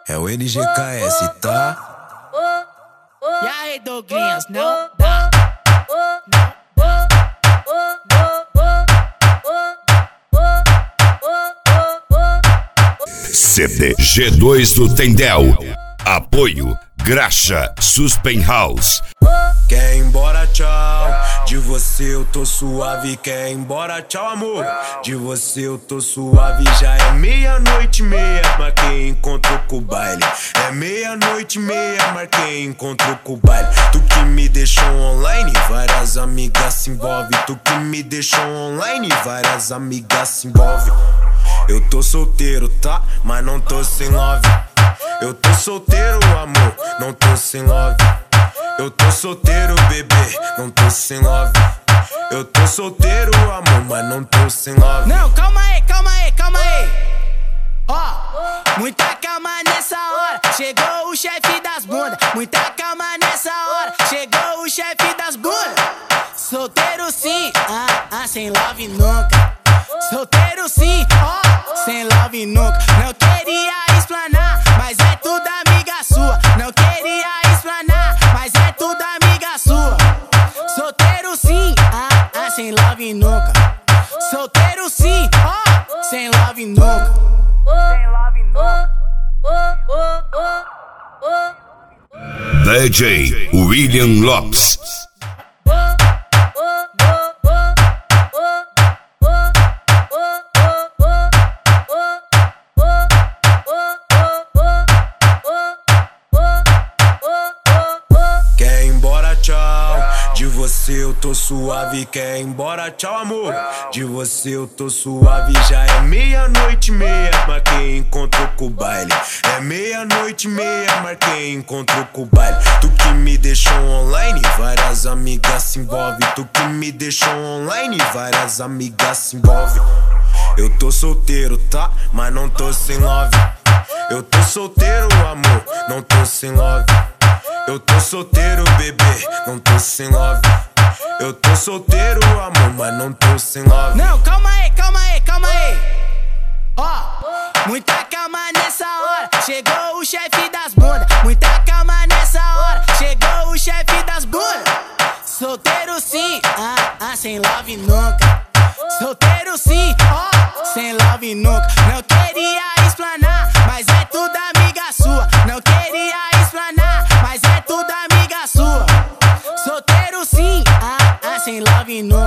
É o NGKS, tá? E aí, Douglinhas, não dá. CD G2 do Tendel. Apoio Graxa Suspen House. Quer ir embora, tchau. De você eu tô suave. Quer ir embora, tchau, amor. De você eu tô suave. Já é meia-noite e meia, marquei encontro com o baile. É meia-noite e meia, marquei encontro com o baile. Tu que me deixou online, várias amigas se envolve. Tu que me deixou online, várias amigas se envolve. Eu tô solteiro, tá? Mas não tô sem love. Eu tô solteiro, amor, não tô sem love. Eu tô solteiro, bebê, não tô sem love. Eu tô solteiro, amor, mas não tô sem love. Não, calma aí, calma aí, calma aí. Ó, muita calma nessa hora. Chegou o chefe das bundas. Muita calma nessa hora. Chegou o chefe das bundas. Solteiro sim, sem love nunca. Solteiro sim, sem love nunca. Não queria explanar, mas é tudo amiga sua. Não queria explanar, mas é tudo amiga sua. Solteiro sim, sem love nunca. Solteiro sim, sem love nunca. Sem love nunca. DJ William Lopes. De você eu tô suave, quer ir embora, tchau, amor. De você eu tô suave, já é meia-noite e meia, marquei encontro com o baile. É meia-noite e meia, marquei encontro com o baile. Tu que me deixou online, várias amigas se envolve. Tu que me deixou online, várias amigas se envolve. Eu tô solteiro, tá? Mas não tô sem love. Eu tô solteiro, amor, não tô sem love. Eu tô solteiro, bebê, não tô sem love. Eu tô solteiro, amor, mas não tô sem love. Não, calma aí, calma aí, calma aí. Ó, muita calma nessa hora. Chegou o chefe das bundas. Muita calma nessa hora. Chegou o chefe das bundas. Solteiro sim, sem love nunca. Solteiro sim, sem love nunca. Não queria explanar, mas é tudo amiga sua. Não queria explanar, mas é tudo amiga sua. Solteiro sim, sem love nunca.